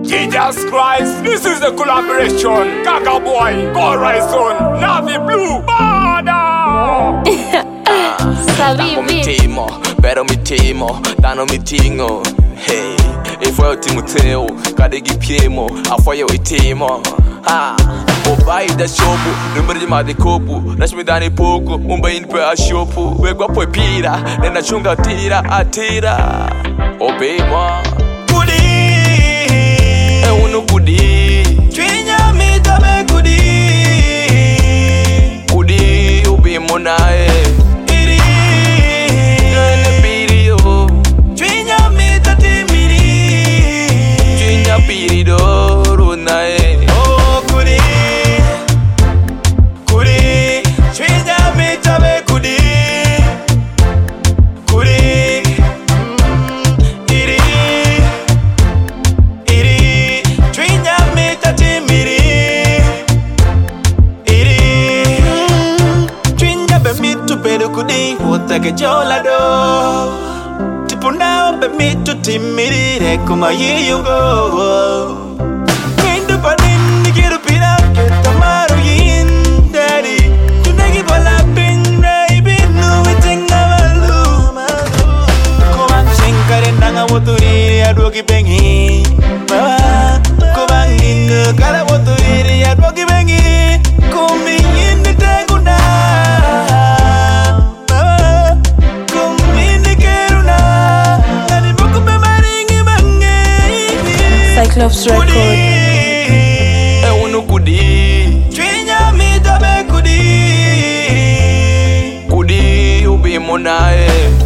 Jesus Christ, this is a collaboration. Gaga Boy, Horizon, Navi Blue, Bada. Dano mi timo, pero mi timo, dano mi tingo. Hey, if I Timoteo, Kadegi Piemo, I for you itimo. Obai da shopu, numero de madecopo, nasce me dane pouco, in per a shopu, wegwa poi pira, nena chunga tira, atira. Obey ma. Kudi, uno kudi, Twinya mi tabe kudi, kudi, obey monae. Iri, Nene piri yo, Twinya mi tati miri, Twinya piri do, runae. Oh kudi, Kudi, Twinya mi tabe kudi, Kudi, Iri, Iri, Twinya mi tati miri, Iri, Twinya be mi tu pedu kudi, wota ke jola do. Tipuna be mi tu timiri, re kuma yiyungo. Kindu panin nikiru pina, ketamaru yin daddy. Tunagi bola bin, ray bin, nuwitinga malu. Kubang singkare nanga woturi, adwoki bengi. Kubang ningu kala woturi, adwoki bengi. Kumi yindi tenguna. Kumi nikeruna. Nani boku be maringi bangi. Cyclops Record. Uno kudi, Twinya mi tabe kudi, kudi, obey monae.